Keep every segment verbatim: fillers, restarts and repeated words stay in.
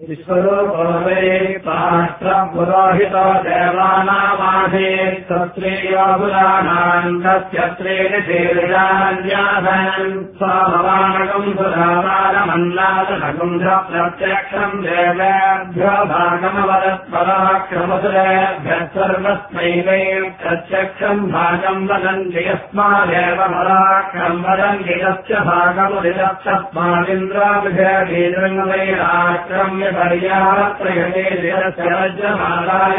विश्वरूपो वै पाष्ट्रपुरोहितो देवानामाधीत् तत्रेयो पुराणान् तस्य त्रीणि शीर्षान्यासन् स्वामवानकम् सुरावानमन्नादनकम् प्रत्यक्षम् देवेभ्यो भागमवदत्पराक्रमसुरेभ्यः सर्वस्मै वै प्रत्यक्षम् भागम् वदन्ति यस्मादेव पराक्रम् वदन्ति तस्य भागमुदितस्मादिन्द्राभिषेकीर्वैराक्रम्य पर्याप्रयते दिरस्य वज्रमालाय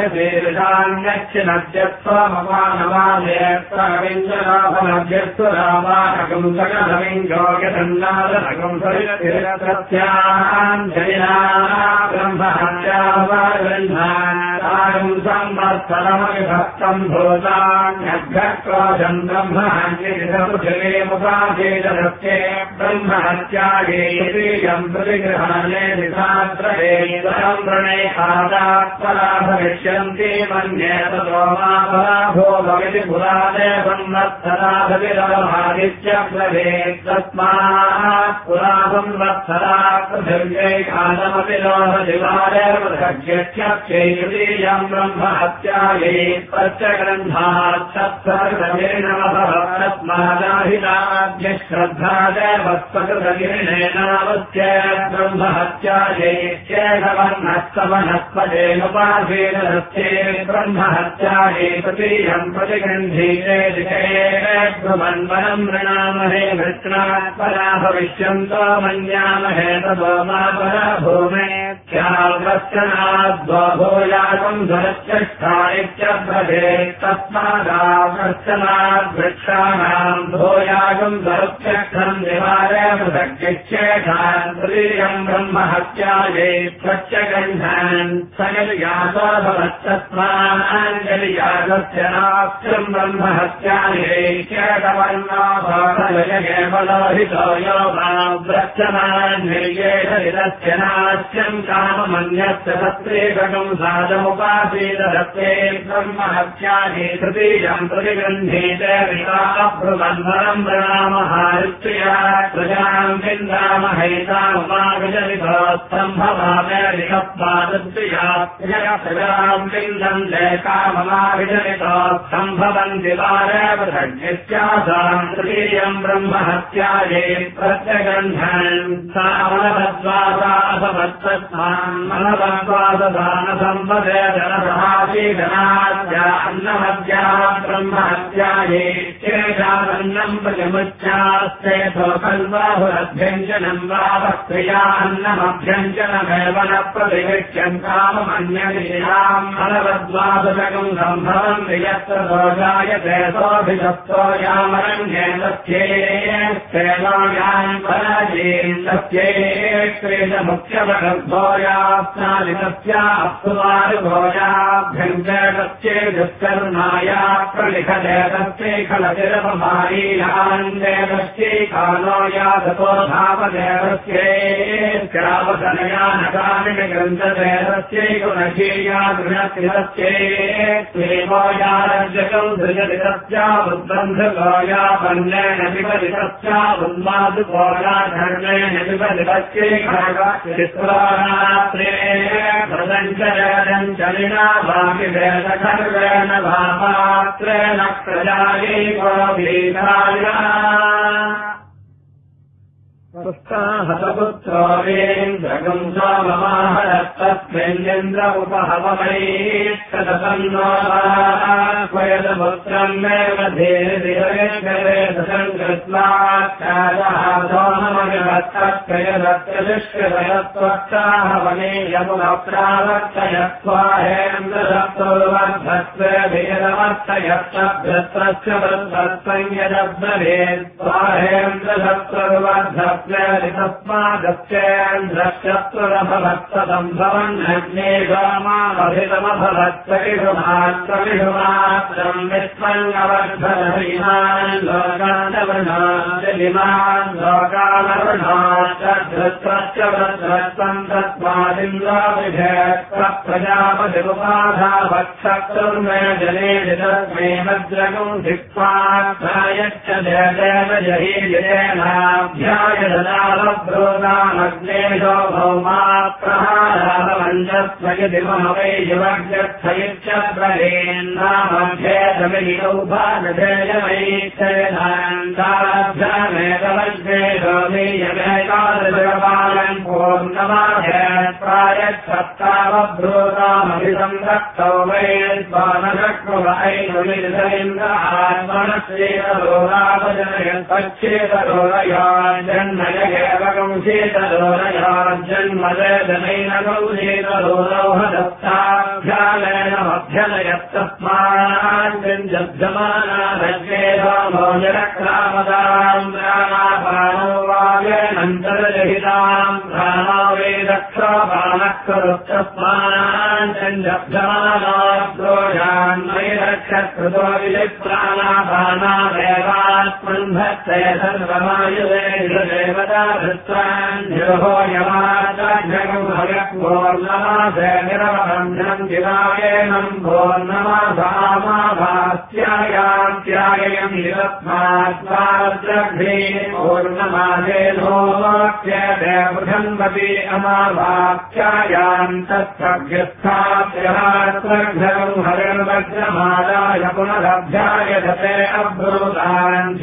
शीर्षान्यच्छिनद्यत्वमपानवादेवविञ्जनाभमध्यस्तु रामानकम् सकलविञ्जोग्यसन्नादनकम् सरितिरत्रस्याञ्जलिना ब्रह्महत्यावगृह्णान् संवत्सरमविभक्तम् भूतान्यभ्यक्रोशम् ब्रह्महन्यपृथिवीमुपाधीतरस्ये ब्रह्महत्यागे यम् प्रतिगृहाणे दिशात्रयेतरम् वृणे आदात्परा भविष्यन्ति मन्ये ततो मा पराभो भविति पुरादे संवत्सराभिरमादित्यब्रवीत् तस्मात् पुरा संवत्सरा पृथिव्यै कालमपि लोहदिवारेव सख्यक्षक्षेयम् ब्रह्महत्यायै प्रत्यग्रन्थात् तत्सर्वमेणमभवत्तस्मादाहिताभ्यः श्रद्धादेवत्सकृतगिरिणेनावस्य ब्रह्महत्यायै चेदवन्नस्तवनस्पदेनुपाधीनरस्ये ब्रह्महत्यायै तृतीयम् प्रतिगृह्णीते दिशे ब्रुवन्वनम् वृणामहे वृष्णात् परा भविष्यन्तो मन्यामहे ततो मा परा भूमे ख्यावश्चनाद्वभूयाकम् धरत्यष्ठानित्यब्रभेत् तस्मादाकर्षणाद् वृक्षाणाम् भूयाकम् धरत्यक्षम् निवारे पृथक्यच्छेषान् तृतीयम् ब्रह्महत्यायै प्रत्यगन्धान् सकलयातो भवत्तस्माञ्जलियागस्य नास्त्रम् ब्रह्महत्यायै चेतवर्णो भवतलयकेवलोहितो यो मा व्रक्षमान्निर्येषस्य नास्त्यम् काममन्यस्य तत्रेकम् साधमुपासीदरत्वे ब्रह्महत्यायै तृतीयम् प्रतिगृह्णीते विकाब्रुवन्वरम् वृणामहारित्र्या प्रजाम् विन्दामहैतामुमाविजलितोत्सम्भवामेरिकत्वादत्र्याम् विन्दम् लेकाममाविजलितोत्सम्भवन्ति वारे पृथग्नित्यासाम् तृतीयम् ब्रह्महत्यायै प्रत्यगन्धन् सामनवद्वासाभवत्तस्मान् मनवद्वासदानसम्पदे जनसहासीगणाद्या अन्नमद्याः ब्रह्महत्यायै शेषादन्नम् प्रतिमुच्चास्ते कल्वाहुरभ्यञ्जनम् वावक्रिया अन्नमभ्यञ्जनमेव न प्रतिगृह्यम् काममन्यनीयाम् मनवद्वादशकम् सम्भवन्ति यत्र दोषायते सोऽभिषप्तो यामरण्ये तस्येस्तेनायाम् पराजीम् तस्येष्टेषमुख्यवगर्भोयाप्नादितस्या अप्सुमारुभोयाभ्यङ्कटस्ये दुष्कर्माया प्रलिखते तस्यै खलतिरपमारीयान्देतस्यै कालो यादतो धावदेवस्यै नकानि ग्रन्थते तस्यै गुणशीया गृहति तस्यै स्वेमो या रज्जकम् सृजति तस्या उद्बन्धगोया बन्नेन पिबति तस्या उन्मादुगोया धर्मेण पिबति तस्यै खड्गचित्रात्रे प्रदञ्चलिना वापि वेदखर्वेण भापात्रेण प्रजायैको भीताया हतपुत्रोरेन्द्रगम् सोममाहरत्तस्मिन्निन्द्र उपहवमैष्टतन्नोयदपुत्रम् मेव धीरिधिरेदशम् कृत्वाच्छादः सोममविवर्तत्कयदत्तदुष्कृतयत्वत्ताहवनेयमुनप्रावर्तयत्वाहेन्द्रदत्तोर्वर्धत्वे धीरमर्थयत्तभ्यत्रस्य वृद्धत्वयदब्रवेत् स्वाहेन्द्रदत्तोर्वर्धत्वे तस्मादस्येन्द्रश्चत्रुरभवत्सदम्भवन्नग्ने गामावधितमभवत्सविषुमात्रविषुमात्रम् विष्मन्नवर्धनहीमान् लोकानवृणादिमान् लोकानवृणाश्च वृद्धत्वम् तस्मादिन्द्राभिषेक्प्रजापतिमुपाधावत्सक्तुर्मे जने तस्मै वज्रगम् धिक्त्वायच्च देव जहीजयेनाभ्याय ब्रोदामग्नेशो भौमा प्रहारः पञ्चस्वयदिमहवै युवग्यर्थयिच्छब्रहेन्नामभ्येदमिनौ भागधेयमैच्छेदान्ताभ्यामेकवज्रेशोमीयमेकादशपालन् पूर्णमाभ्यत्प्रायच्छत्तावभ्रूतामभिसंरक्तौ वै स्वानशक्रुवैनुलिधयन्द्रात्मनश्चेतरोरयाजन्मयगेवकं शीतरोरयाजन्मजनैनगौ शीतरोरयोहदत्ताभ्यालेन प्राणापानो वागेनन्तरजहिताम् प्राणो वै दक्षपानः करुत्तस्मान् चञ्जभ्यमानाद्रोषान् मयि रक्षकृतो विलिप्राणापानादेवात्मन्भक्तय सर्वमायुवेदेवता धृत्वान् निरुहो यमाचार्यकम् भगत्वोर्नमासे निरवबन्धनम् दिवायेनम् भोर्नमासामाभास्यायात्यायम् निरत्मात्माद्रघ्ने पूर्णमासेनोक्ष्यते बृहन्वती अमावाक्यायाम् तत्प्रभ्यस्थाप्यमात्रघ्नम् हरिर्वज्रमादाय पुनरभ्यायधते अब्रूतान्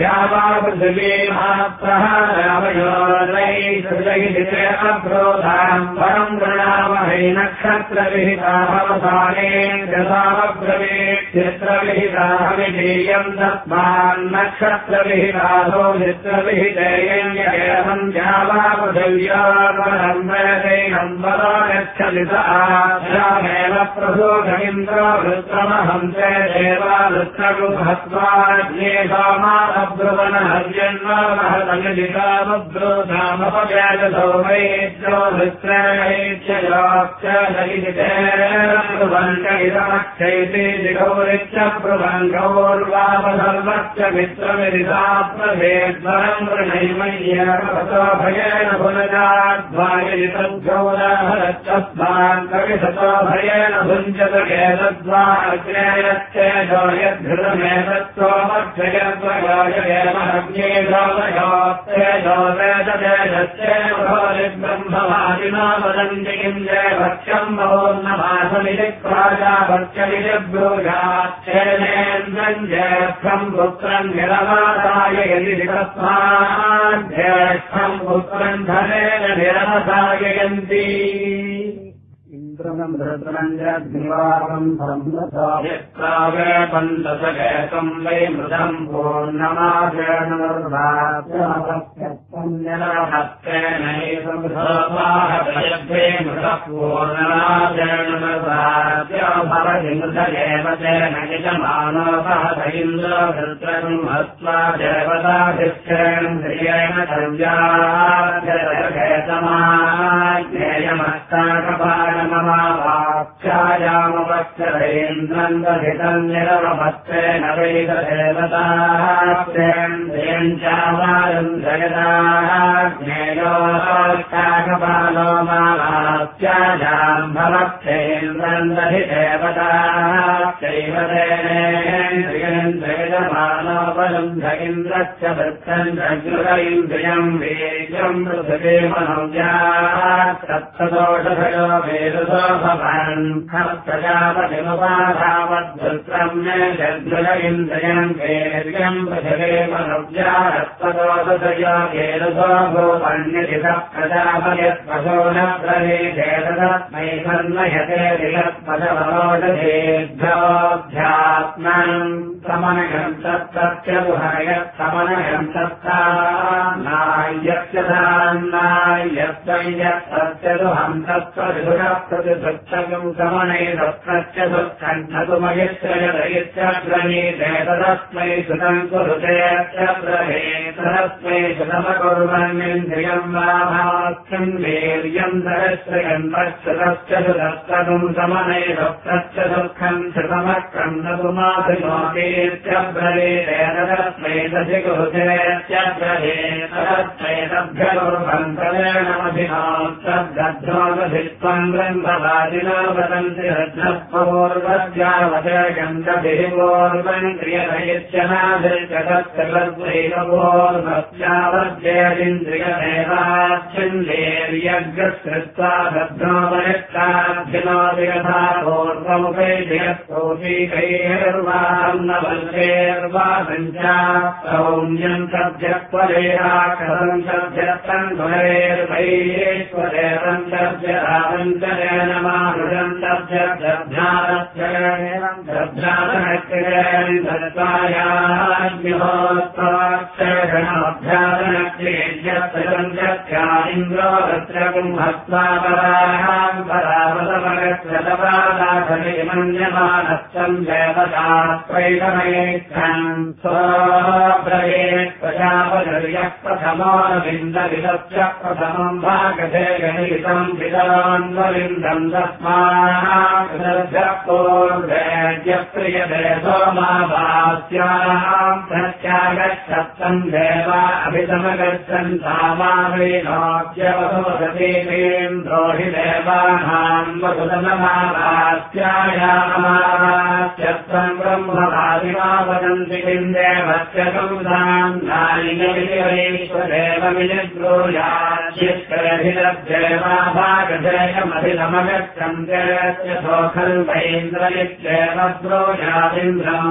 ध्यावावृथिवीमाप्रहारावयोरैसृजैदिते अब्रूतान् परम् वृणामहै नक्षत्रविहिताभवसाने यथावब्रवीत् चित्रविहिताहविधेयम् तस्मान्नक्षत्रविहिताधो चित्रविहितेयम् यगेहम् ध्यावापृथिव्यापरम् वयदैनम् वरो गच्छति स आभ्यामेव प्रसूखमिन्द्रो वृत्रमहम् ते देवावृत्रगुहत्वाज्ञे सोमाहब्रुवनहर्यन्वामहतमिदितामब्रूतामपव्याजसो वैद्यो वृत्रैत्यजाक्षैति दिगौरिच्च प्रभङ्गौर्वापसर्वश्च मित्रमिदिता प्रभेद्वरम् वृणैमय्यतो भयेन पुनजाद्वायजितद्गौराहरच्चस्मान् कविशतो भयेन भुञ्जत केतद्वाग्नेयश्चेजो यद्धृतमेतत्त्वमक्षयत्वगायेमहज्ञेजोमयोत्तेजो वेददेशश्चेब्रह्मवादिना वदन्ति किम् देवक्षम् भवोन्नमासमिति प्राजापत्यमिति ब्रूजाच्छेनेन्द्रम् ज्येष्ठम् पुत्रम् निरमासाय यदि तस्माज्येष्ठम् पुत्रम् धनेन निरमसाययन्ति इन्द्रम् धृतम् जग्निवारम् यत्रावे पन्तसकेतम् वै मृतम् पूर्णमाचरणहस्तेनैवृतपाहभ्ये मृतः पूर्णमाचरणभवति मृतयेव तेन यजमानोपहत इन्द्रभृत्रम् हत्वा देवताभिश्चरणम् ह्रियेण ्यायामवक्षरेन्द्रम् दधितम् निरवभत्तेन वैददेवतास्तेन्द्रियम् चावारम् जगदाज्ञेयोकाकपालो मालास्यायाम् भवक्षेन्द्रम् दधिदेवताश्चैव तेनेन्द्रियम् जगदमानोपलम् इन्द्रश्च वृत्तम् जगृत इन्द्रियम् वीर्यम् पृथिवीमनोजात् सप्तदोषभयो वेदसो भवान् प्रजापतिमुपाधावद्वृत्रम् मे जगृत इन्द्रियम् वीर्यम् पृथिवीमनोजात्पदोषयो वेदसो भूपण्यदितः प्रजापयत्पशो न प्रवेदेतस्मै कर्मयते दिगत्पदवरोषधेभ्योऽध्यात्मम् समनयम् तत्तत्यबुहयत् समनयम् तत्ता नायस्य धान्नायत्वयत्तत्यदुहम् तत्त्वविधुरप्रतिसृच्छकम् समनैरत्रस्य दुःखण्ठतुमयित्रयदयित्यग्रनीतेतदस्मै सुतम् कुरुतेत्यब्रहेतदस्मै सुतमकुर्वन्निन्द्रियम् वाभास्यम् वीर्यम् दरश्रयम् तच्छुतस्य सुतस्तदुम् समनैरत्रस्य दुःखम् श्रुतमक्रम् नतुमाभिनोतीत्यब्र तद्गद्धोदधित्वम् ब्रह्मवादिना वदन्ति रत्नपूर्वस्यावशयन्तभिर्वोर्वम् क्रियतयित्यनाधिर्जगत्सर्वद्वैरवोर्वस्यावर्जयदिन्द्रियदेवाच्छिन्देर्यज्ञस्कृत्वा दध्नोपरिष्टाभिनोदिगथा पूर्वमुखैर्वाहन्नवल्लेर्वा सञ्चा सौम्यम् सभ्यत्वरेहाकरम् सभ्यत्तन्वरेर्वैश्वरेरम् सभ्यरामञ्चरेण मारुषम् सभ्यद्ध्यानश्चरेणम् सभ्यानक्रियेण दत्तायाज्ञोत्तवाक्षरणमभ्यानक्रियेज्यत्सम् सत्यानिन्द्रो रत्रकुम् हस्तापराहाम् परामलमगच्छतपादाखलिमन्यमानस्तम् देवतात्रैकमयेच्छन् स्वब्रयेत् प्रजापतिर्यः प्रथमोऽनविन्दविदश्च प्रथमम् भागधे गणितम् विदान्वलिन्दम् तस्माद्पूर्वेद्यप्रियते सोमाभास्याम् प्रत्यागच्छत्तम् देवा अभिसमगच्छन् सामावेनोऽप्यवसुमतीन्द्रो हि देवानाम् वसुतमहाभास्यायामावास्यत्तम् ब्रह्मवादिमा वदन्ति किम् देवस्य संसान्नालिनविषयैश्वरेवमिनिद्रोयाश्चित्तरभिलभ्येवाभागधेयमभिसमगच्छम् देवस्य सोऽखल्वैन्द्रयित्येव द्रोयादिन्द्रम्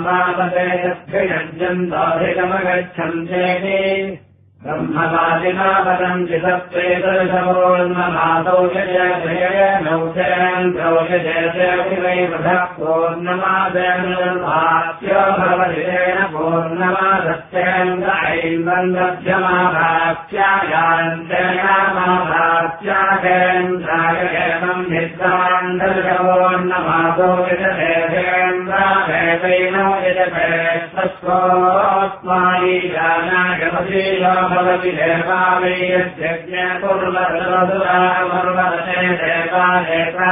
वापदेयस्थयज्ञन्तोऽभिसमगच्छम् चेति ब्रह्मवादिना वदन्ति सत्त्वेदर्शपूर्णमादौ यजयनौचयन्द्रौ यजयतेऽभिवैवधः पूर्णमादेन भास्यो भवतिरेण पूर्णमादस्येन्द्र ऐन्द्रन्दभ्यमाभास्यायान्तेनामाभास्यागेन्द्राय एवम् निद्रान्दर्शपूर्णमादौ यजतेन्द्रावेदैनो यजते तस्वोऽस्मायि जानागमशीलो भवति देवालयज्ञपूर्वसुरामर्वते देवालेता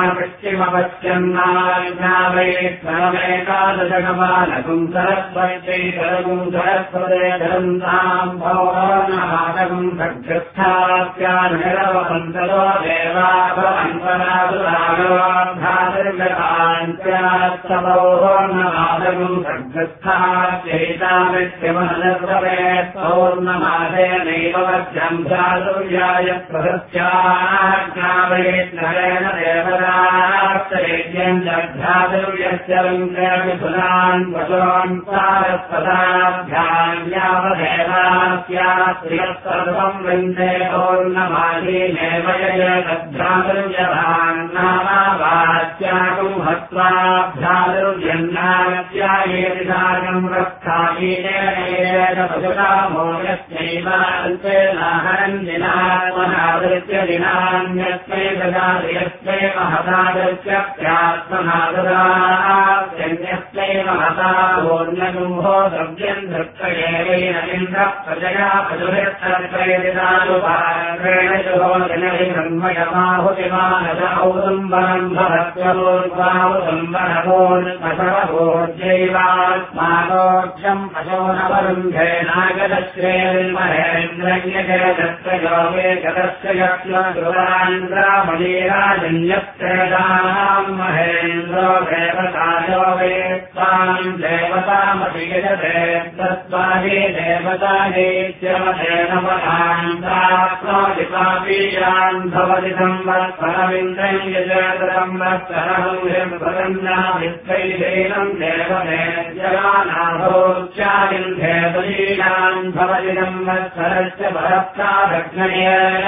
पश्चिमपश्यन्नामेकादशकपालकुम् सरस्वती सरगुम् सरस्वते धरन्ताम् भौरवनमादकम् सग्रस्थाप्यानिरवन्तरो देवा भवन्वरादुरागवान्त्यास्तमौर्णमादकम् सग्रस्थाप्यैतामित्यमनर्ववे पौर्णमादे नैव वध्यम् चातुर्याय प्रहस्याज्ञावयेत्नरेण देवताश्चैत्यम् जग्धातुर्यस्य वङ्कमिथुनान् वशोन् सारस्वताभ्यान्यावदेवास्यात्रियः सर्वम् वृन्दे पौर्णमादीनेव यजगद्धातुर्यभान्नामावाच्याकम् हत्वाभ्यातुर्यन्नात्यायेति साकम् रक्षायीनेन पशुरामो यस्यैव नाहरन्दिनात्मनादृत्य दिनान्यस्मै ददायस्मै महदादृत्यप्यात्मनाददास्मै महता पूर्णगुम्भो द्रव्यम् धृत्तयेवैन इन्द्रः प्रजया पशुभिस्तर्पयदिदानुपात्रेण शुभोदिनहि ब्रह्मयमाहुतिमानदौदुम्बरम् भवत्वदुम्बरभोर्जैवात्मानोक्षम् पशोनवरुन्धे नागदश्रेर्महेन्द्रज्ञजयदत्तयोगे गतस्य यक्ष्मगुरान्द्रामणीराजन्यस्तेदानाम् महेन्द्रो देवतायो वेत्ताम् देवतामभियजते तस्माहि देवताहेत्यमतेन परान्तात्मादिपापीयान् भवति संवत्सरमिन्द्रम् यजत संवत्सरम् भवन्नावित्तैलेनम् देवनेत्यमानाभोच्चारिन्धेवलीनान् भवति संवत्सरस्य भरत्कादग्नयेन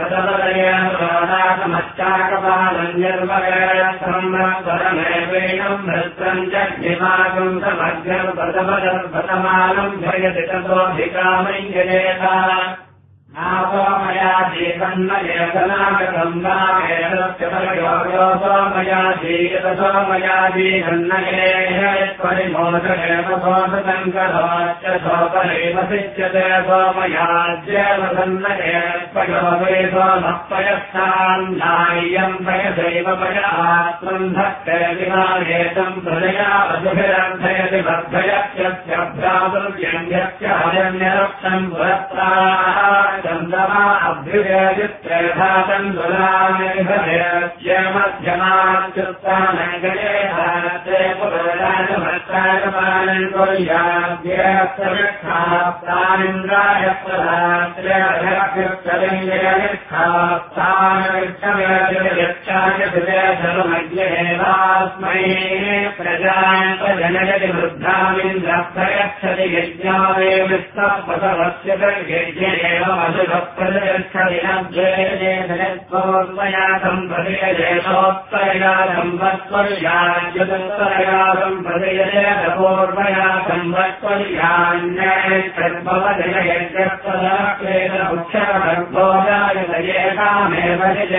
व्रतपदयनाकमश्चाकपालन्यर्वगेण संवत्सरमेवैनम् भृत्रम् जग्निमाकम् समग्रम् व्रतपदर्भतमानम् भयति ततोऽधिकामञ्जयेत सोमया जीवन्नयेतनागतम् नागेरस्य सोमया जीयत सोमया जीवन्नयेपरिमोदरेव सोमसङ्करोच्च सोपरेव सिच्यते सोमयाज्यवसन्नये पयोगे सोमपयस्थान् नाय्यम् पयसैव पयात्मम् भक्ते विमानेतम् प्रजया वसुभिरर्थयति बद्धयत्यभ्रातुर्यन्यस्य हरण्यरक्षम् पुरस्ता चन्द्रमा अभ्युदयचित्रेधातन्द्वलामेघमध्यमाच्युत्तानगरे भारते पुरराजभट्टायपालन् कुर्याद्यस्तविष्ठाप्तानिन्द्राय प्रदात्र्यक्षलिङ्गयनिष्ठाप्तानविष्टमेयक्षाय विजयधर्मज्ञेवास्मै प्रजान्तजनयति वृद्धामिन्द्रप्रयच्छति यज्ञावे विस्तपसवस्य प्रयच्छतिनद्वेदेशोत्तया सम्प्रदयते सोत्तरया संवत्सर्याद्युत्तरया सम्प्रदयते पूर्वया संवत्सर्यान्यैतद्भवजयज्ञस्तदक्षरभोजायतयेकामेव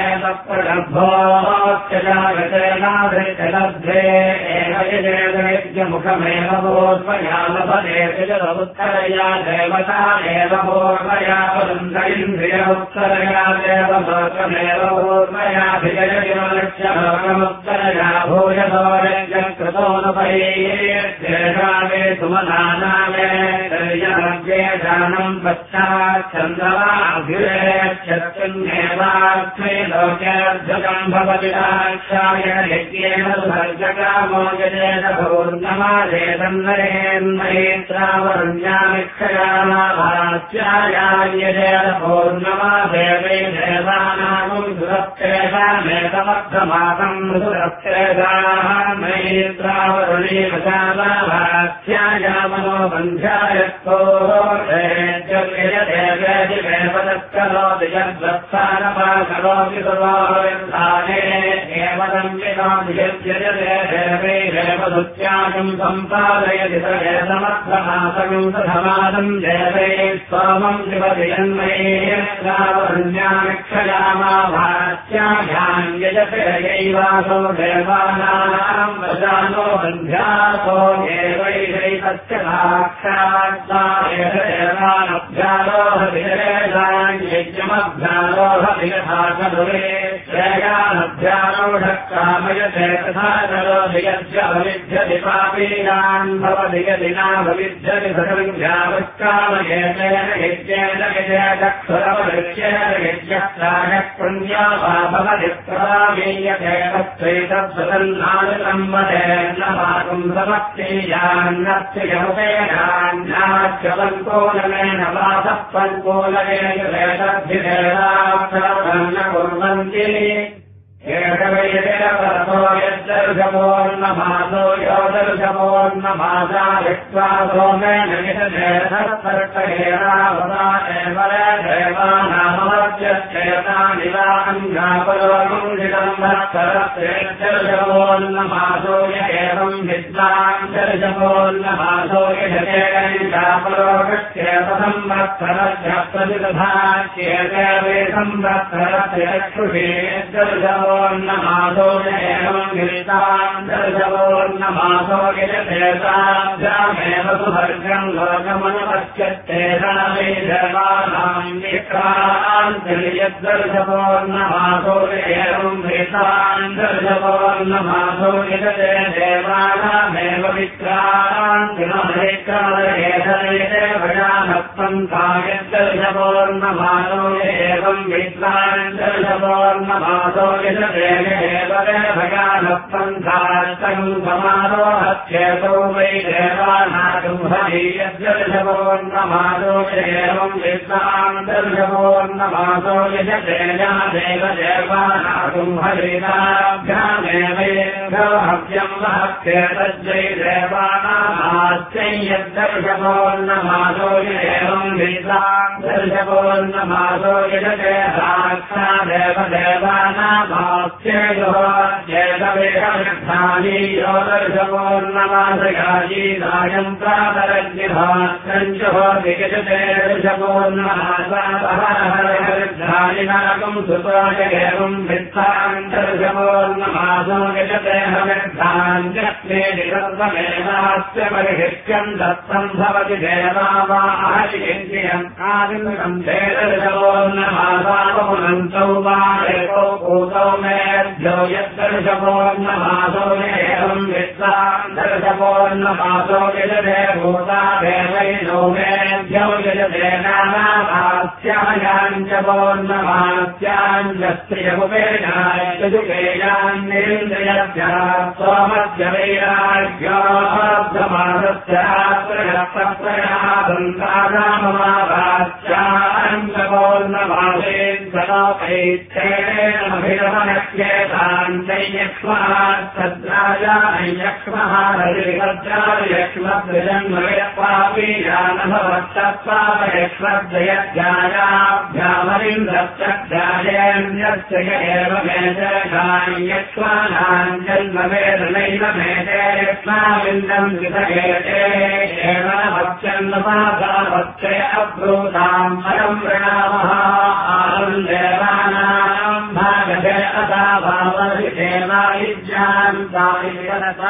जयतप्रगर्भोच्चजायते नाधृतलब्धे एव यजयज्ञमुखमेव पूर्वया लभते जगदुत्तरया देवतामेव पूर्वया इन्द्रियोत्तरया देव लोकमेव पूर्वयाभिजयलक्ष्यलोकमुत्तरया भूयतो यज्ञकृतोऽनुपैर्येषामे सुमनानामे तर्यमध्ये जानम् पश्चाच्छन्दवाभ्युरेक्षत्रिन्येवार्थे लोक्यार्धकम् भवति दाक्षाय यज्ञेन सुभर्गकामो यजेत भूर्णमादेतम् नरेन्मयेत्रावरुण्यामिक्षयामाभास्यायायजेत पूर्णमादेवे देवानाम् सुरक्षेतामेतमर्थमाकम् सुरक्षेताः मयेत्रावरुणीमसाभास्यायामनो बन्ध्यायत्कोदेवेदिवेपदत्करोति यद्वत्सानपाकरोति सर्वोर्धाने एवदम् विनोति यद्यजते देवे देवदुत्यागम् सम्पादयति समर्थमासकम् सधमादम् देवे सोमम् शिवति यन्मयेत्रावरुण्यामिक्षयामाभास्याभ्याम् यजते यैवासो देवानाम् वजानो बन्ध्यासो एवैषैतस्य साक्षात्ताभ्यारोहविरेषान् यज्ञमभ्यारोहवियथाकरुरे श्रेयानभ्यारोढकामयते तथा करोति यस्य अविद्यति पापीनान् भवति यदि नाभविद्यति सकलङ्घ्यावत्कामयेतेन यज्ञेन यजयचक्षुरवदृश्येन यज्ञस्त्रायः पुण्या वा भवति प्रदामीयते तत्त्वैतत्सदन्नानुसम्मते न मातुम् समक्तीयान्नस्य यमुतेनान्नाच्यवङ्कोलनेन वासः पङ्कोलनेन वेदद्भिदेवाक्षरम् न कुर्वन्ति एषवैदेवरतो यद्दर्शपोर्णमासो यो दर्शपोर्णमासा विश्वा सोमेन यशेषर्तयेनावता एव देवानामवर्त्यश्चेतानि वा अङ्गापरोगुंसितम् भक्तरस्येद्दर्शपोर्णमासो य एवम् विद्वान् दर्शपोर्णमासो यशेङ्गापरोगश्चेतसम् भक्तरस्य प्रतिदधाच्येते वे संवत्सरस्य चक्षुषे दर्शपो नमासो एवम् गिरितान् दर्शपोर्णमासो यजतेषाभ्यामेव सुभर्गम् लोकमनुपश्यत्तेषामे देवानाम् विक्रान्तर्यद्दर्शपोर्णमासो एवम् गिरितान् दर्शपोर्णमासो यजते देवानामेव विक्रान्तमहरेकालयेतरेदेवयानत्पन्थायद्दर्शपोर्णमासो एवम् विद्वान् दर्शपोर्णमासो भगानपन्थास्तम् समारोहत्येतो वै देवानागुम्भरी यद्दर्शपोर्णमासो एवम् विद्वान् दर्शपोर्णमासो यजतेजा देव देवानागुम्भरीताभ्यामेव हव्यम् महत्येतज्जै देवानामास्यै यद्दर्शपोर्णमासो एवम् विद्वान् दर्शपोर्णमासो यजते साक्षादेव देवानामास्येयो चेतवेदविद्धानि यो दर्शपोर्णमासयाजी दायम् प्रातरग्निभास्कञ्चो विगजते दर्शपोर्णमासापहरहरहरिद्धानि नरकम् सुतोज एवम् विद्धान् दर्शपोर्णमासो यजते हविद्धान् जग्ने निरर्वमेनास्य परिहृत्यम् दत्तम् भवति देवा वा आहरिन्द्रियम् आदिन्द्रम् दर्शपोर्णमासापमुनन्तौ वा एको भूतौ मेभ्यो यद्दर्शपोर्णमासो एवम् विद्वान् दर्शपोर्णमासो यजते भूता देवैनो मेभ्यो यजते नानाभास्यायाम् च पौर्णमास्याम् च स्त्रियमुपेयाश्च जुगेयान्निरिन्द्रियभ्यः सोमस्य वैराग्योऽभ्रमादस्यात्रयप्रत्रयादन्तानाममाभास्याम् च पौर्णमासेन सलोकैच्छेनमभिरमणक्येतान् चैयक्ष्मः सद्राजा अयक्ष्मः यक्ष्मद्रजन्मयक्ष्वापीयानभवत्तत्वापयक्ष्मद्रयज्ञायाभ्यामरिन्द्रश्चक्षायेऽन्यस्य एव मेधयक्षानाम् जन्मवेदनैव मेधयक्ष्माविन्दम् विधयते एव भक्षन्नपादावक्षय अब्रूताम् परम् प्रणामः आनन्देवानाम् भागधे अथाभावरिदेवायुज्याम् सायुजनता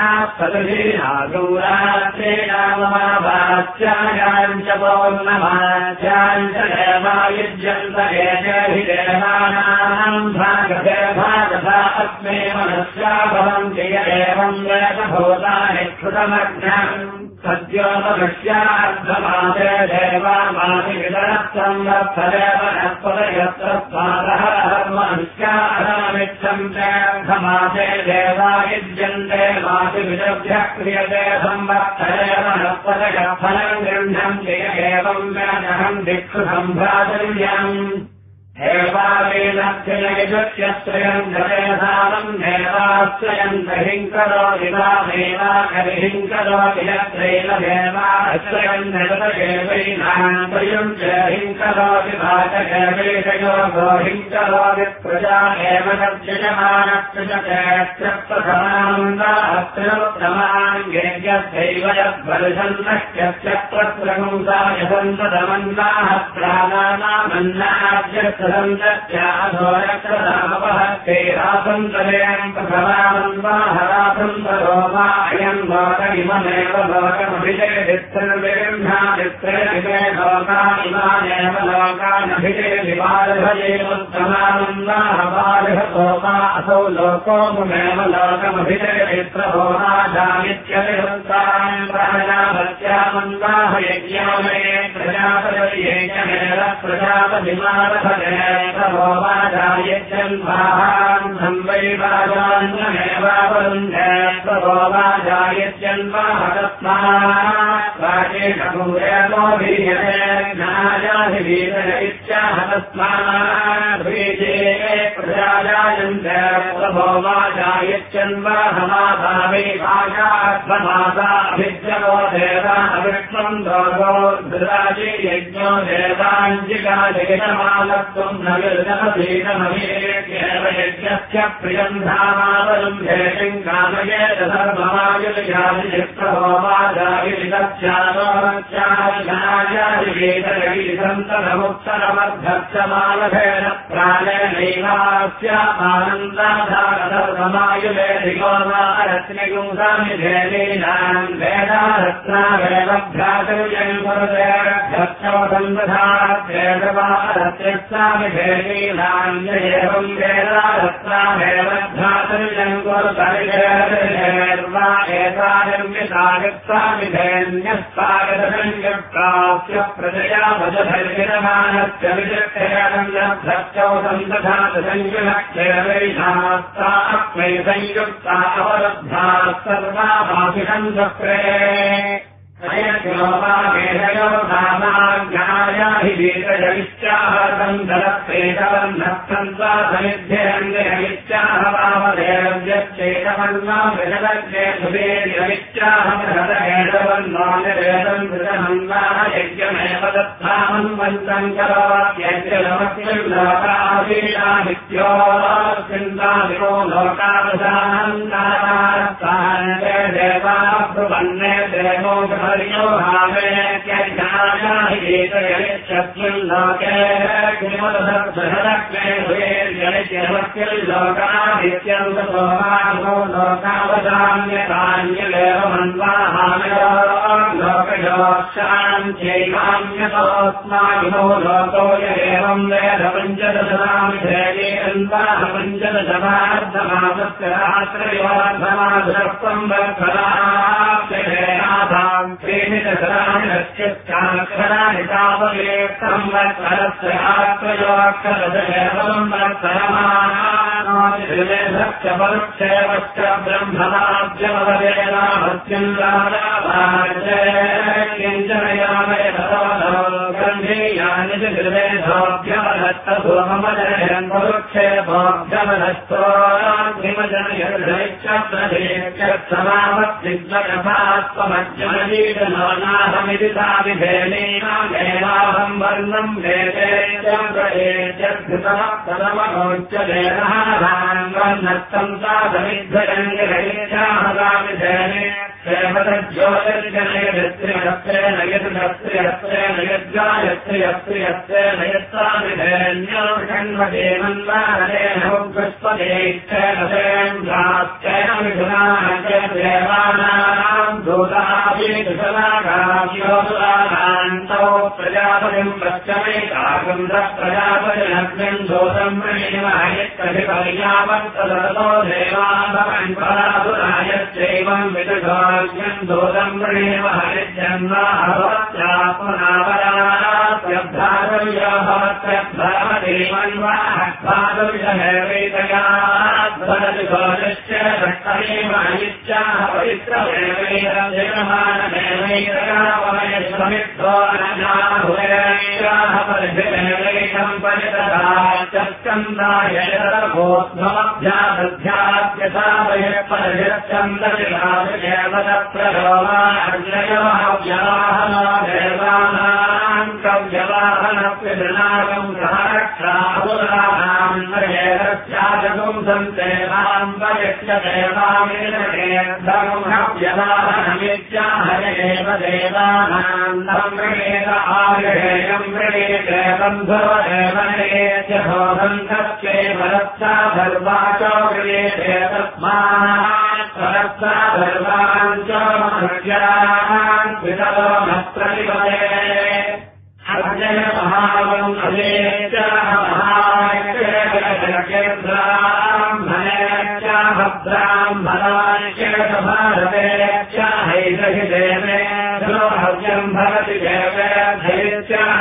सदधीनागौरात्रेणामहाभास्यायाम् च पौर्णमास्याम् च देवायुज्यन्त एतेऽभिदेवानाम् भागधे भागधा अस्मे मनस्या भवन्ति य एवम् वेदभूतानि क्षुतमग्नम् सद्योपदृश्यार्धमासे देवामादिविदरः संवत्सरेव नःपदयत्र स्वादहरहर्मनुष्याहरमिच्छम् चेऽर्धमासे देवायुज्यन्ते मादिविदभ्यः क्रियते संवत्सरेव नःपदयः फलम् गृह्णन्ति य एवम् वेदहम् दिक्षु सम्भ्रातव्यम् हेवावेदक्षयजुष्यश्रयम् जयसारम् देवाश्रयम् दहिङ्करो विवामेवाकरिहिङ्करो विलत्रैलदेवाश्रयम् निरतदेवैनाम् त्रियुम् जहिङ्करो विभाजकेवैषयो गोहिङ्करो विप्रजा एव निर्जयमानक्षजकेत्रप्रथमान्दाहस्त्रोत्तमाङ्गेयस्यैव यद्वर्षन्नश्यस्य प्रत्रगुंसाय सन्ततमन्दाः प्राणानामन्नाद्यस्य सन्तत्याधोरक्षरामपहस्तेरासन्तरेण प्रथमानन्दाहरासन्तरो वा अयम् लोकमिममेव लोकमभिजयदित्रनिर्विघ्नादित्रयदिवे लोका इमानेव लोकानभिजयदिवालभजेवोत्तमानन्दाः बालभतो वा असौ लोकोमुमेव लोकमभिजयदित्रभोराजामित्यनिरुक्ताम् प्रजापत्यामन्दाः यज्ञोमे प्रजापतियेकमेव प्रजापतिमारभते प्रभोवाजायत्यन्वाहाम् संवैवाजान्यमेवावरुन्धे प्रभोवाजायत्यन्वाहतस्मात् राजेशभूरेतो भीयते ज्ञायाधिवीतर इत्याहतस्मात् भीजे प्रजाजायन्ते प्रभोवाजायत्यन्वाहमाभावे भागात्ममासाभिज्यवो देवानविष्णम् दोषो धृराजे यज्ञो देवाञ्जिकादेशमालत्वम् न विर्जनभीतमभिरेत्येव यज्ञस्य प्रियम् धामावलम्भेतिम् कामयेत धर्ममायुलिजादिचित्रभोमाजाविलिदक्षादोरक्षादिनायादिवेदरविसन्तरमुत्तरमर्धक्षमालभेन प्राणेनैवास्यामानन्दाधारधर्ममायुलेधिको वा रत्निगुंसामिधेनीनाम् वेदारत्नावेव भ्रातव्यम् कुरुते रत्नवसन्दधात्येतवारत्यस्तामिधेनीनाम् य एवम् वेदारत्नावेव भ्रातव्यम् कुरुतरिधेर्वा एतानिर्मितागत्तामिधेन्यस्तागतसंयुक्तास्य प्रजया भजधर्मिरमानस्य विजक्तयानन्दभ्रत्यौ सन्दधातसंयुक्तेवैनास्तात्मै संयुक्ता अवरुद्धा सर्वाभाषिषम् चक्रे अयज्ञोपाकेशयो नामाज्ञाय हि वीरजविश्चाः सन्दरप्रेतवन्नः समिध्यरङ्गविश्चाः वामदेव्यश्चेतवन्नो विषदग्ने सुवेर्यविश्चाः बृहदहेतवन्नोनिवेदम् कृतमन्वाः यज्ञमेव दत्तामन्वन्तम् करोत्यज्ञलोकावीरामित्यो चिन्ताविको लोकावसानन्तास्तान्ते देवाः ब्रुवन्ने देवो हरियो भावेत्यज्ञायाहितयच्छस्मिन् लोके किमदसहदग्ने लोकादित्यन्तसोमानो लोकावसान्यतान्यदेव मन्वाहामयो लोकयोक्षाञ्चैकाम्यतोऽस्माभिनो लोको य एवं वेद पञ्चदशनामिधेयेऽन्ताः पञ्चदशमार्धमासस्य रात्रयोर्धमाधुरत्वं वत्सराप्येनाथाम् त्रीणिदशराणि लक्ष्यक्षराणि ताववेत्तं वत्सरस्य रात्रयोक्षरदशेवं वत्सरमानास्य परुक्षेवश्च ब्रह्मवाद्यमवदेनामस्यं राजाभाज्ये गन्धेयानि च हृदयभोभ्यमनस्तभोमजनयन् परुक्षेभोभ्यमनस्तोमावद्विद्वयभात्वमज्जनजीवनो नाहमिति साविधेनेनामेवाहं वर्णं वेदेत्यङ्गेत्यद्भुतमः वर्णस्तं साधमिद्धरङ्गेत्याहदाविधेने ज्योतिर्जनयत्रेण यत्रेण यद्गायत्र्यत्र्यत्रेण यत्तामिधेन्योषण्वदेवन्वारेण पुष्पदेच्छेन देवानां दूताभिषलाकाव्योदानान्तौ प्रजापतिं पश्चमेकाकुन्द्र प्रजापतिनग्निं दोषं प्रणीमहयत्कधिपर्यावत्तदतो देवानपराधुरायश्चैवं विदुषो दोषं प्रणेम हरिजन्मा भवत्यात्मनावराप्यभ्रातव्यो भवत्यभ्रातव्यहेवैतयाद्भरतिघोषश्च भक्तमेव अनित्याः पवित्रमेवैरजमानमेवैरगावमयस्वमिद्धो अनजाहुरेयाः परिभिरेवैकं परितदाचस्कन्दाय भोत्मभ्यादध्याद्यथा वयःपरिभिरच्छन्दविलासदेवदप्रलोमार्जयो हव्यवाहनो देवानां कव्यवाहनप्यजनागं सहरक्षाहुराणां नरेरस्याजगुं सन्देवां वयस्य देवामेनकेर्धगुं हव्यवाहनमित्याहयेव देवानां नम्रेण आर्येयं वृणेते बन्धुवदेवनेत्य भोगन्धस्यैवरत्सा धर्वाचो वृणेते तस्मात् सरत्सा धर्वाञ्चो महर्यान् वितलो नस्त्रविपदे अद्य महावं अलेत्याः महायकेन्द्राह्मणेत्याः ब्राह्मणाख्येतभारतेत्याहैदहि देवे हव्यं भवति देवेत्यैत्याह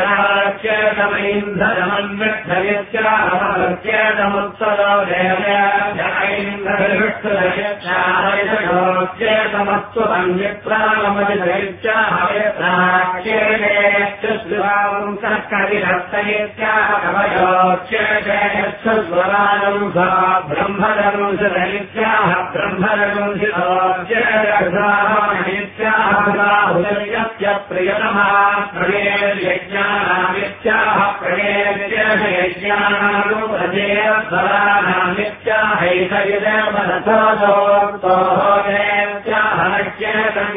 एनाख्येतमैन्धरमन्विद्धयत्याहमर्क्येतमुत्तरो देवैन्धविष्टुदयत्याहैदयोक्येतमस्तु संविप्रामदिदयत्याहयत्राख्येतेश्वरां सकरिहस्तयत्याह कवयोक्येतेश्वरानं सा ब्रह्मदंशदयत्याह ब्रह्मदंशितोक्येत्याह उदयस्य प्रियतमः प्रणेर्यज्ञानामित्याह प्रणेर्यज्ञानामित्याहैतयदेवरथोक्तोत्याहनक्येतं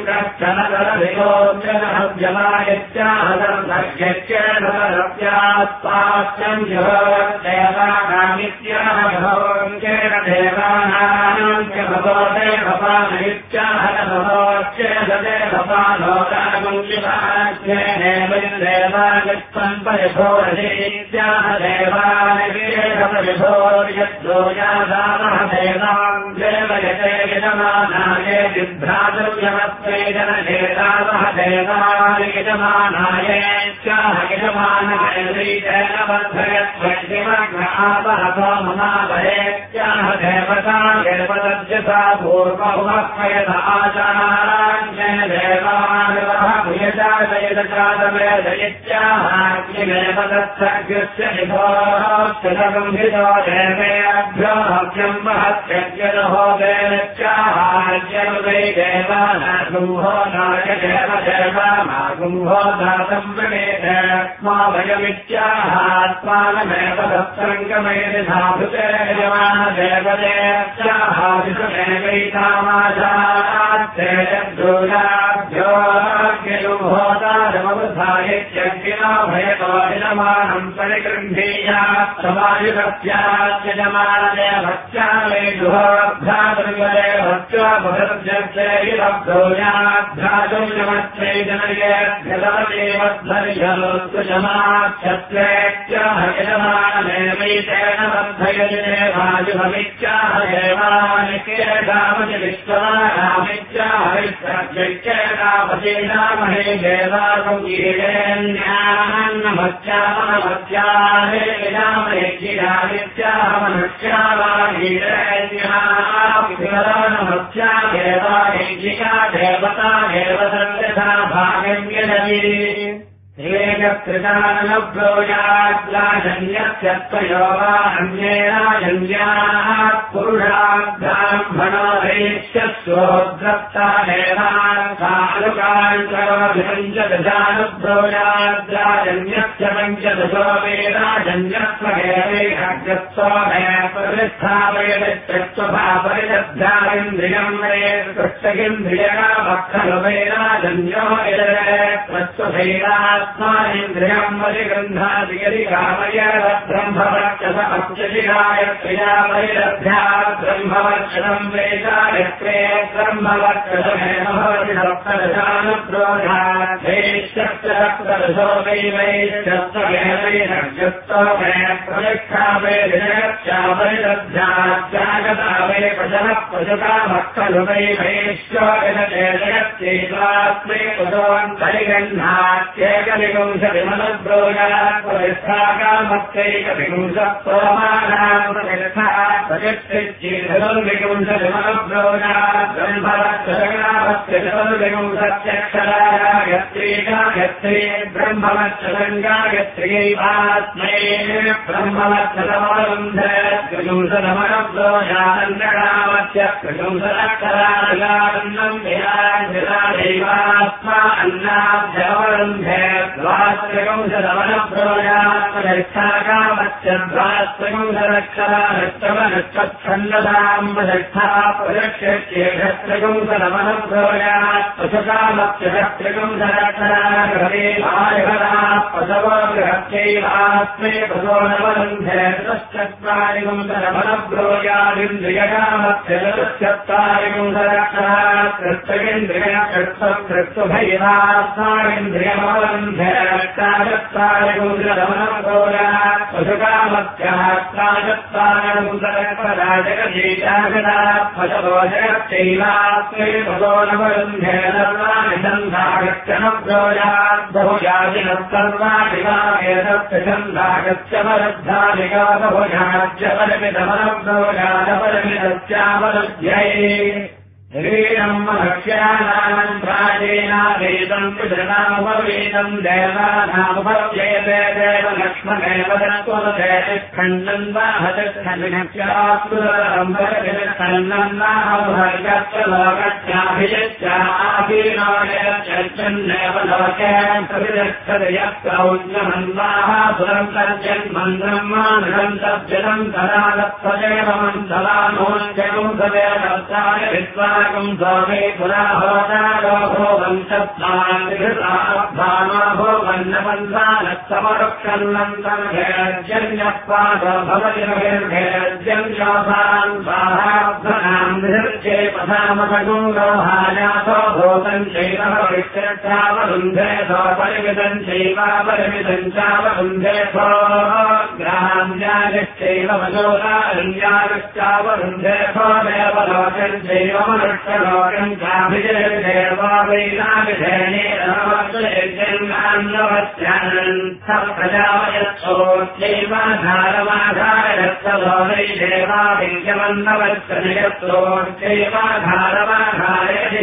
कश्चनतरविलोचनहव्यमायत्याहदर्भ्यच्चेदरव्यात्पाच्यं देवानामित्याह भवङ्केन देवानां च भवो देवपानयुत्याह भवोच्चेदे भवानोदागुंशिवाच्येनेव देवानित्वं परिभोरजेत्याह देवानिवेदपरिभोर्यद्दोयादामः देवां देवयते यजमानाय विभ्रातव्यमत्वे जनहेतामः देवानि यजमानायत्याह यजमानमैत्रेण बद्धयत्वैदिमग्नापहतो ममाभयेत्याह देवता देवतज्जसा पूर्वमुपक्वयत आचाराञ्च देवानुजातयदजातमेदयित्याहाग्निमेव तत्सर्गस्य निभोक्षगम्भितो देवेभ्योऽभ्यम् महत्यज्ञहो देवत्याहार्यनुवै देवानागुम्भो नाय देव देवानागुम्भो दातम् प्रणेत स्मा वयमित्याहात्मानमेव तत्सङ्गमेति धातुते यजमान देवदेत्याहादिषुमेवैतामाशात्ते यद्दूराभ्योऽग्निरुभोतारमवधायित्यग्निना भयतो यजमानम् परिगृह्णीया समायुगत्याद्यजमानदेवत्यामे दुःखभ्यातुर्वदेवत्याभरद्यर्चैरब्दोयाभ्यातुर्यमत्यै जनयेभ्यदवदेवद्धर्यलोस्तु जमाक्षत्रेत्याह यजमानमेवैतेन बद्धयति देवायुभमित्याह देवानिकेदामति विश्वनामित्याह विश्वज्ञैकेदापतीनामहे देवागुगीरेण्यान्नमत्यामनमत्याहे विनामयज्ञानित्याह मनुष्यावागीरेण्यानमत्या देवायज्ञिका देवता देवसन्यथा भागम्यदति एककृतानब्रोयाद्राजन्यस्य वा अन्येनाजन्याः पुरुषाब्राह्मणो वैश्यस्योद्रप्ता देवाङ्कानुकान्तरभिपञ्चदशानुब्रोयाद्राजन्यस्य पञ्चदशो वेदाजन्यस्वगेवैराग्यस्व मे प्रतिष्ठापयतित्वभापरिदध्यारिन्द्रियम् मे कृष्टगिन्द्रियका भक्खलु वेदाजन्यो इन्द्रियम् परिगृह्णाति यदि कामयेन ब्रह्मवर्चस अप्यधिकाय क्रिया परिलभ्या ब्रह्मवर्चसम् वेदायत्रे ब्रह्मवर्चसमेव भवति सप्तदशानुब्रोधादेश्यप्तदशो वै वैश्यत्वमेवैरज्यत्वो मे प्रतिष्ठापयति परिलभ्यात्यागता वै प्रजनः प्रजता भक्खलु वै वैश्यो यदचेतयत्यैवास्मै एकविंशतिमनुब्रोयात् प्रतिष्ठाकामत्यैकविंशत्सोमानाम् प्रतिष्ठा प्रतिष्ठिच्चेदनुर्विंशतिमनुब्रोयात् ब्रह्मवत्सरगामत्यचतुर्विंशत्यक्षराय गायत्री ब्रह्मवत्सरम् गायत्र्यैवास्मै ब्रह्मवत्सरमवरुन्धे त्रिविंशतमनुब्रोयान्नगामत्य त्रिविंशदक्षरागान्नम् विराजिरादैवास्मा अन्नाभ्यवरुन्धे द्वात्रिविंशदमनुब्रोयात् प्रतिष्ठाकामस्य द्वात्रिविंशदक्षरानष्टमनष्टच्छन्दसाम् प्रतिष्ठा प्रदक्षित्येषत्रिविंशदमनुब्रोयात् पशुकामत्यषत्रिविंशदक्षरागृहे पशवो गृहत्यैवास्मै पशो नवरुन्धे चतुश्चत्वारिविंशदमनुब्रोयादिन्द्रियकामस्य चतुश्चत्वारिविंशदक्षरात् कृष्टगिन्द्रियकृत्वकृत्वभैवास्मारिन्द्रियमवरुन्धे अष्टाचत्वारिविंशदमनुब्रोयात् पशुकामत्यात्ताचत्वारिविंशदक्षराजगदीशागदात् पशवो जगत्यैवास्मै पशो नवरुन्धे सर्वाणि छन्दागत्यनुब्रोयात् बहुजातिनः सर्वाणि वामेतत्छन्दागत्यवरुद्धानिका बहुजात्यपरिमितमनुब्रोयादपरिमितस्यावरुद्ध्यै ह्रीणम् मनुष्याणाम् प्राचीनावेदम् पुजनामुपवेदम् देवानामुपव्ययते देवलक्ष्मणेव तत्त्वदेतिष्ठण्डम् वाहतिष्ठन्नम् वाहभर्गत्वलोकस्याभिजित्याभीनोयचर्चन्नेव लोके प्रतिष्ठति यत्प्रौज्ञमन्वाहासुरम् तर्जन्मन्द्रम् मानुषम् तद्जलम् तदालत्वदेव मन्दलानोऽन्त्यम् सदेवत्ताय विद्वा सोमे पुराहोदारोहो वंशत्वान्निहृताभ्यामो वन्नपन्थानत्समरुक्षन्नन्तर्भेर्जन्यः पादो भवति बहिर्भेर्जन्योभान् बाहाभ्यनाम् निहृत्ये पथामसगुङ्गोहायासो भूतम् चैवविष्टावरुन्धे सो परिमितम् चैवापरिमितम् चावरुन्धे सो ग्राम्यानिश्चैव वशोदारण्यानिश्चावरुन्धे सो देवलोकम् चैव लोकम् चाभिजयदेवा वैनाभिधेनेरवत्सुयज्ञन्नान्नवत्यान् सप्रजावयत्सोच्चैवाधारमाधारयत्सलोरै देवाभिज्ञमन्नवत्सनियत्सोच्चैवा समाधारमाधारयति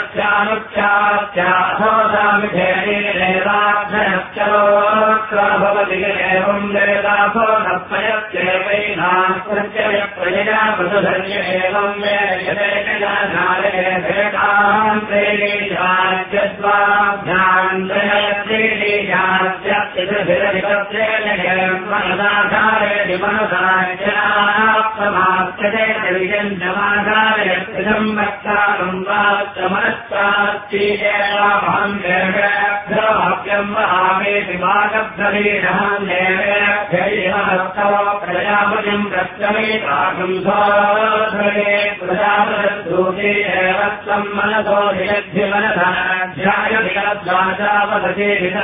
यज्ञस्यानुच्छास्याथोदामिधेनेराधनश्चरोऽत्र भवति एवं वेदाथो नर्पयत्येवैनां प्रत्ययप्रजया पशुधर्य एवं वेदयतेकजाधारे भेदां त्रेणीजात्यद्वाभ्यां मनसाधारे विजयञ्जमाधारयत्रिदं वक्तारं वाच्यमनश्चात्तीयेवाहं देवेभ्यवाप्यं वहामेति वागब्धवीरहं देवेभ्यैवहस्तव प्रजापतिं प्रत्यमेताकं सोऽध्वरे प्रजापतद्धूते एवत्वं मनसो नियद्धि मनसाध्यायविकद्वाचावदति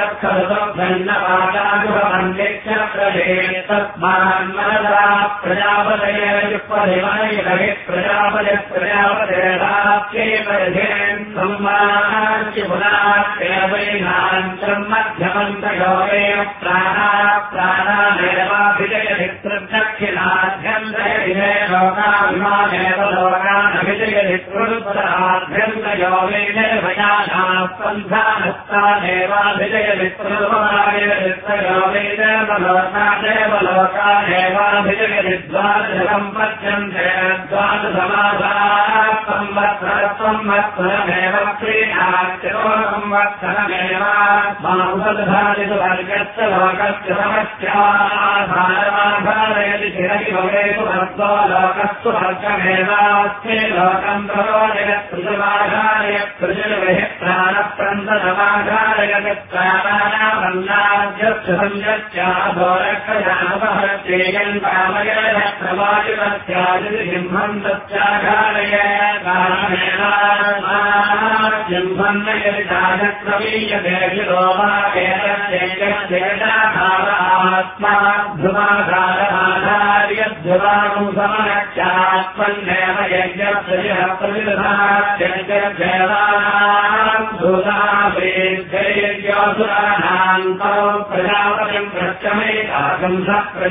वितर्कसुभन्नपादागुभवन्दिक्ष प्रभे तस्मान् मनसा प्रजापतये युक्परिमणैरहि प्रजापति प्रजापतेराप्यै परिधेन् सम्मानाच्य पुनात्येवैनान्तरं मध्यमन्तयोरे प्राणा प्राणानेवाभिजयति तृदक्षिणाभ्यन्तरे लोकाभिमानेव लोकानभिजयति तृदुत्तराभ्यन्तयोवेनर्भयानाः पन्थानस्तानेवाभिजयति तृदुपमायतित्तयोवेनैव लोकानेव लोकानेवाभिजयति द्वादशसम्पद्यन्ते द्वादशमासाः संवत्सरसंवत्सरमेव क्रीडात्यरो संवत्सरमेव मामुपदधातिषु वर्गस्य लोकस्य समस्याधारमाधारयति चिरहि भवेतु भक्तो लोकस्तु वर्गमेवास्ते लोकं प्ररोदयत् पृथुमाधारयत् पृथिविः प्राणप्रन्दनमाधारयति प्राणानामन्नाद्यस्य संयत्याधोरक्षजानपहत्येयन् कामयः प्रवायुरस्यादिसिंहं तस्याघारय कारणेनाजिंहन्नयति चाचक्रमीयते वा एतद्देशेषाधारात्मा ध्रुवाधारमाधार्यध्रुवाणुं समरक्षात्मन्नेव यज्ञस्य प्रतिदधात्यज्ञदेवानां धूताभेद्यैर्योऽसुराणां तौ प्रजापतिं प्रत्यमेकाकं स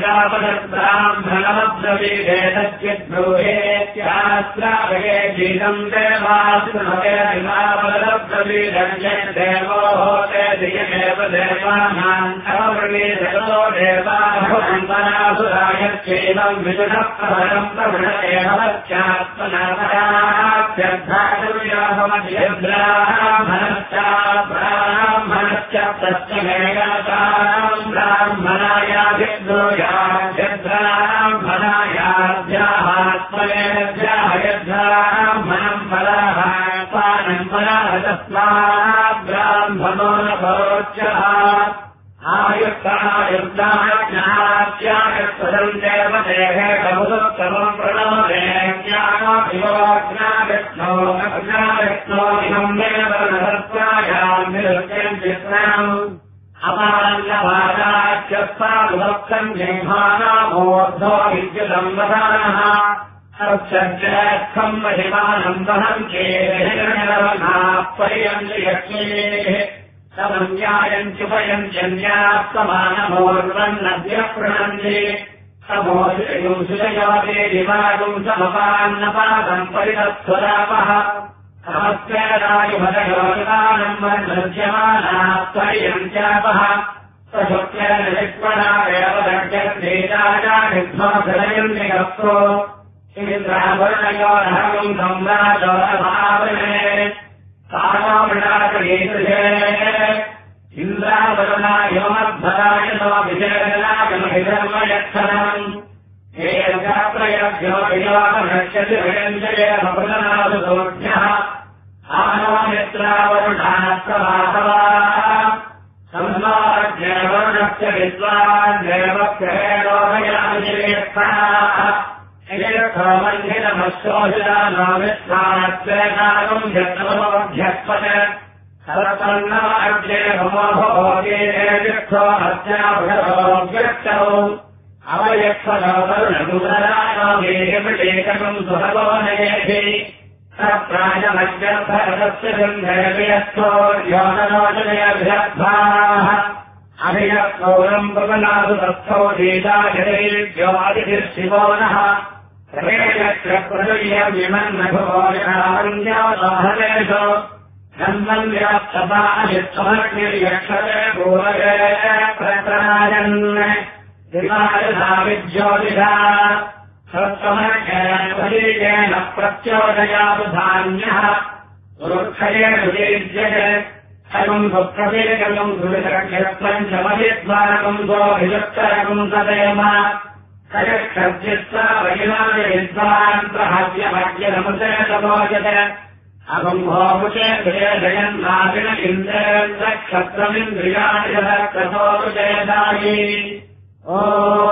प्रजापतिर्ब्राह्मणमब्रवीदेतच्चिद्ब्रूहेत्यास्त्रावये गीतं देवास्त्रमयदिमावलब्रवीदन्यदेवो होते धियमेव देवानां अवृणीदतो देवाभवन्तनासुरायत्येवं विदुषः प्रभरं प्रभृणेव वच्यात्मनाभयाभ्यर्थादुर्याभवद्यब्राह्मणश्च ब्राह्मणश्च प्रत्यमेकातां ब्राह्मणायाभिद्रोयाभ्यब्राह्मणायाभ्यात्मनेभ्यः यद्ब्राह्मणं फलः पानं फलः तस्मात् ब्राह्मणो न भवत्यः आयुक्तायुक्ताज्ञात्यागत्पदं देवदेहे कमुदुत्तमं प्रणोदे ज्ञानाभिवाज्ञाविष्णो अज्ञाविष्णो इमं देव नहर्त्वायां निरुच्यं चित्रम् अपान्नवादाच्यस्तादुभक्तं जिह्वानामोर्ध्वो विद्युतं वदानः तच्चर्चेत्थं महिमानं वहन्ते हिरण्यवर्णाः पर्यन्ति यज्ञेः समन्यायन्त्युपयन्त्यन्यास्तमानमोर्वन्नद्य प्रणन्ति समोषुषयोगे दिवागुं समपान्नपादं परितत्स्वरापः समस्तेरायुभदयोगानं वर्णज्यमानाः पर्यन्त्यापः सशुक्लेन विक्वणादेव दग्ध्यन्तेजाजानिध्वहृदयन्निगप्तो इन्द्रावर्णयोरहं सम्राजोरभावने सारामृणाकयेतुषे इन्द्रावरुणायोमद्भराय नो विजयनागमहिधर्मयक्षणम् एकाप्रयभ्यो वियोगभक्ष्यति विरञ्जये भवनादुदोभ्यः आनोमित्रावरुणास्तवासवाः संस्मारज्ञवरुणस्य विद्वान् देवक्षेणोभयामिलेक्षणाः मन्दिरमशोषितानामिस्मात्वेकागं जन्मभ्यस्पत् सर्वन्नमाज्ञे भमोभोगेक्षो हत्याभ्यभोग्यक्षौ अवयक्षणो वरुणदुदराणोगेयमिलेकं सुभवोनयेभि सप्राजमज्ञर्थरस्य गन्धयस्थो योननोजनयभ्यर्थाः अभियक्तौरं पवनासु तस्थो दीदायैर्यो अतिथिर्शिवो नः प्रयुयमिमन्नभोजनान्यादाहरेषु नन्दम् व्याप्तपानित्वमग्निर्यक्षरे भूरये प्रत्रायन् विज्योतिषा सत्त्वमर्गेण प्रत्योदयातु धान्यः वृक्षयेण विद्यते अयम् सुप्रवेकम् दुरितरक्षपञ्चमविद्वारकम् द्वोभियुक्तरकम् तदेव कयक्षर्जित्वा वैनाय विद्वान् प्रहव्यमज्ञनमुते तमोचते अहम् भोमुचे जयन्नादिन इन्द्रेन्द्रक्षत्रमिन्द्रियाणि क्रतोरुजयदायी ओ